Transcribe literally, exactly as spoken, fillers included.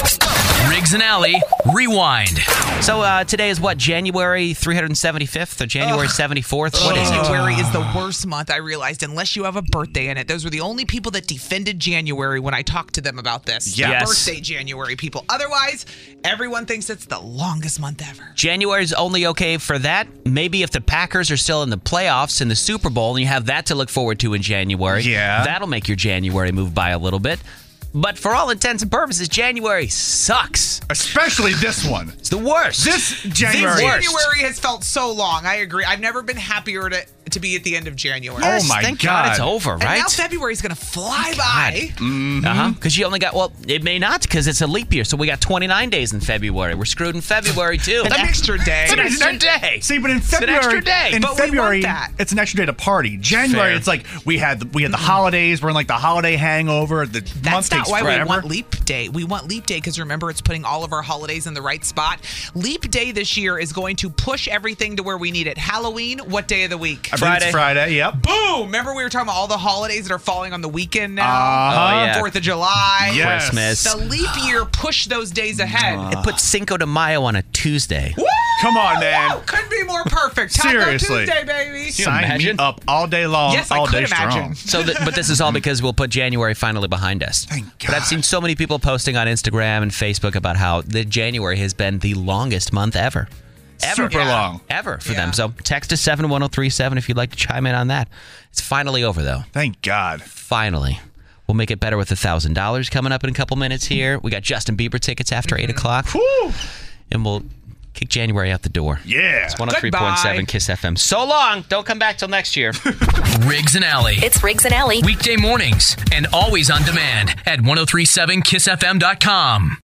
Riggs and Alley, Rewind. So uh, today is what, January three hundred seventy-fifth or January seventy-fourth? What is it? January is the worst month, I realized, unless you have a birthday in it. Those were the only people that defended January when I talked to them about this. Yes. Birthday January people. Otherwise, everyone thinks it's the longest month ever. January is only okay for that. Maybe if the Packers are still in the playoffs in the Super Bowl and you have that to look forward to in January. Yeah. That'll make your January move by a little bit. But for all intents and purposes, January sucks. Especially this one. It's the worst. This January. This January has felt so long. I agree. I've never been happier to to be at the end of January. Yes, Oh my thank God. God it's over, And right? now February is going to fly by. Uh-huh. Because you only got, well, it may not because it's a leap year. So we got twenty-nine days in February. We're screwed in February, too. An extra day. It's an extra day. See, but in It's an February, extra day. in But we want February, that. it's an extra day to party. January, Fair. it's like we had the, we had the holidays. We're in like the holiday hangover. The month That's not takes why forever. we want Leap Day. We want Leap Day because remember, it's putting all of our holidays in the right spot. Leap Day this year is going to push everything to where we need it. Halloween, what day of the week? I believe it's Friday. Friday. Yep. Boom! Remember we were talking about all the holidays that are falling on the weekend now? Uh-huh. Oh, yeah. Fourth of July. Yes. Christmas. The leap year pushed those days ahead. It put Cinco de Mayo on a Tuesday. Woo! Come on, man. Couldn't be more perfect. Taco Seriously. Tuesday, baby. Sign imagine? me up all day long, Yes, I all could day imagine. strong. So, th- but this is all because we'll put January finally behind us. Thank But I've God. seen so many people posting on Instagram and Facebook about how the January has been the longest month ever. Ever. Super long. Ever for Yeah. them. So text us seven one zero three seven if you'd like to chime in on that. It's finally over, though. Thank God. Finally. We'll make it better with one thousand dollars coming up in a couple minutes here. We got Justin Bieber tickets after eight o'clock. Whew. And we'll kick January out the door. Yeah. It's one oh three point seven Goodbye. KISS F M. So long. Don't come back till next year. Riggs and Alley. It's Riggs and Alley. Weekday mornings and always on demand at ten thirty-seven kiss f m dot com.